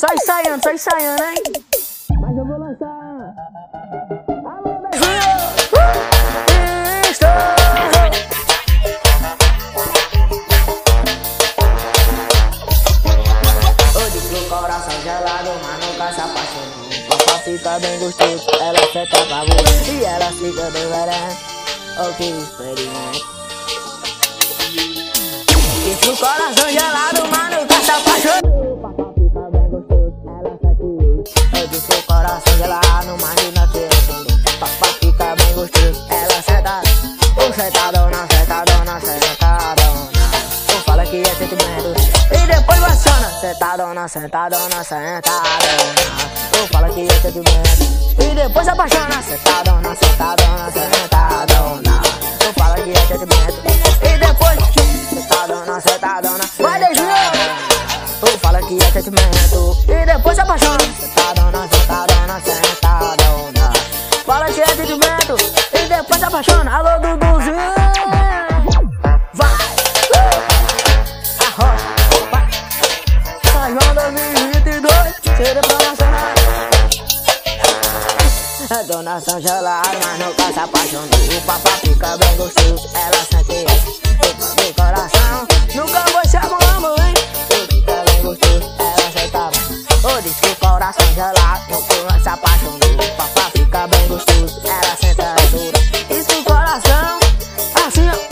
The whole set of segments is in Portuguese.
Só ensaiando, hein? Mas eu vou lançar. Alô, hoje pro coração gelado, mas nunca se apaixonou. Papá fica bem gostoso, ela senta pra você e ela fica deverando. Oh, que experiência. E pro coração gelado, mas nunca se apaixonou. Papá fica bem gostoso, ela senta. Hoje pro coração gelado, mas nunca se apaixonou. Papá fica bem gostoso, ela senta. Oh, sentadona, sentadona, sentadona. Oh, fala que é sentimento e depois vaciona. Sentadona, sentadona, sentadona. Oh, fala que é sentimento e depois apaixona. Sentadona, sentadona, sentadona. Oh, fala que é sentimento e depois sentadona, sentadona. Vai desviando. Oh, fala que é sentimento e depois apaixona. Sentadona, sentadona, sentadona. Fala que é sentimento e depois apaixona. Alô, Duduzinho. Vai. São João 2022, tira pra nacional. A dona São gelada, mas nunca se apaixonou. O papá fica bem gostoso, ela sente do coração. Nunca vou se amor, hein? Fica bem gostoso, ela sentava. Oh, diz que o coração gelado, nunca se apaixonou. O papá fica bem gostoso, ela senta dura. Diz que o coração, assim ó.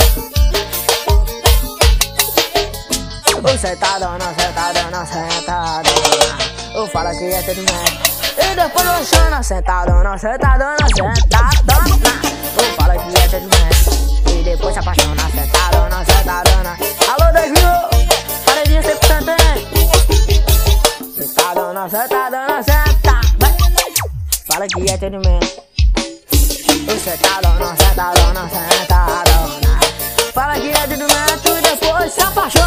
Oh, sentadona, sentadona, sentadona. Oh, fala que é sentimento e depois lanchona. Sentadona, sentadona, sentadona. Oh, fala que é sentimento e depois se apaixona. Sentadona, sentadona. Alô, 2000, paredinha 100%, hein? Sentadona, sentadona, senta. Fala que é sentimento. Oh, sentadona, sentadona, sentadona. Fala que é sentimento e depois se apaixona.